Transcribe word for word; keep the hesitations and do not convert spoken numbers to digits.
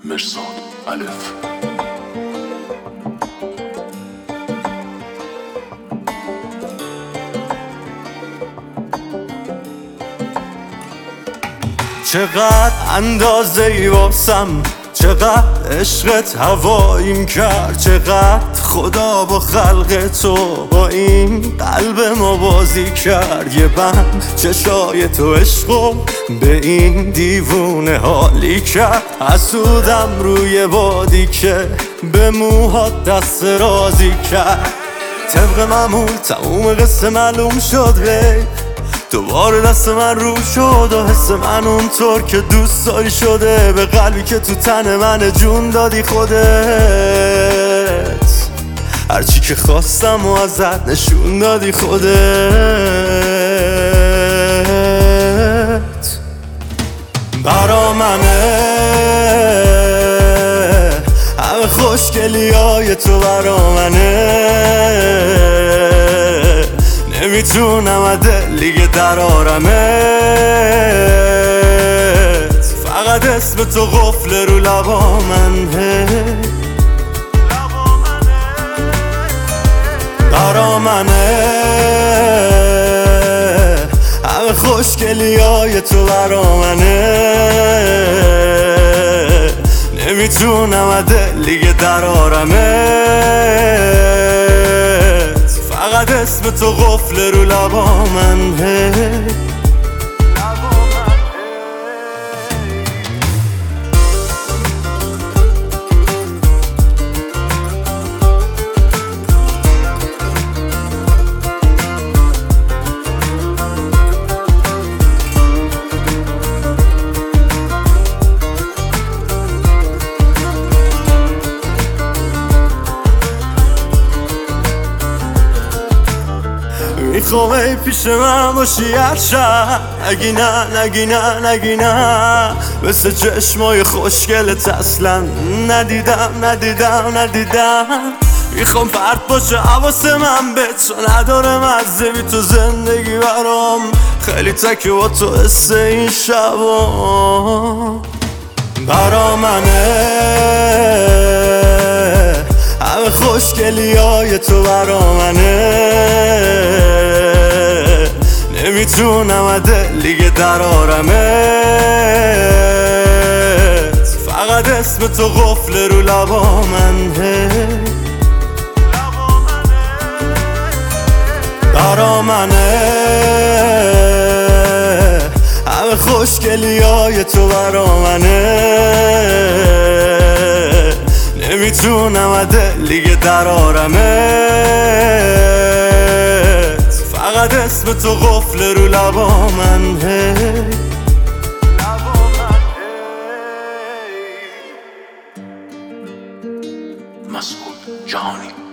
مرصاد الف. چقدر اندازه ای واسم، چقدر عشقت هواییم کرد، چقدر خدا با خلق تو با این قلب ما بازی کرد. یه بند چشای تو عشقو به این دیوونه حالی کرد. حسودم روی بادی که به موهات دست رازی کرد. طبق معمول تموم قصه معلوم شد وی دوباره دست من رو شد و حس من اونطور که دوست داری شده. به قلبی که تو تن من جون دادی خودت، هرچی که خواستم و ازت نشون دادی خودت. برا منه همه خوشگلی های تو، برا منه نمیتونم دلیگه در آرمت. فقط اسم تو قفل رو لبا منه. برا منه همه خوشگلی های تو، برا منه نمیتونم دلیگه در آرمت. فقط اسم تو قفل رو لبا منه. میخوام ای پیش من باشی هر شب، نگی نه نگی نه نگی نه. مثل چشمای خوشگلت اصلا ندیدم ندیدم ندیدم. میخوام فرد باشه حواس من به تو نداره مزه بی تو زندگی برام. خیلی تکه با تو حس این شبا. برا منه همه خوشگلی های تو، برا منه نمیتونم دلیگه در آرمت. فقط اسم تو قفل رو لبا منه. برا منه همه خوشگلی های تو، برا منه نمیتونم دلیگه در آرمت. فقط اسم تو قفل رو لبا منه. مسعود جهانی.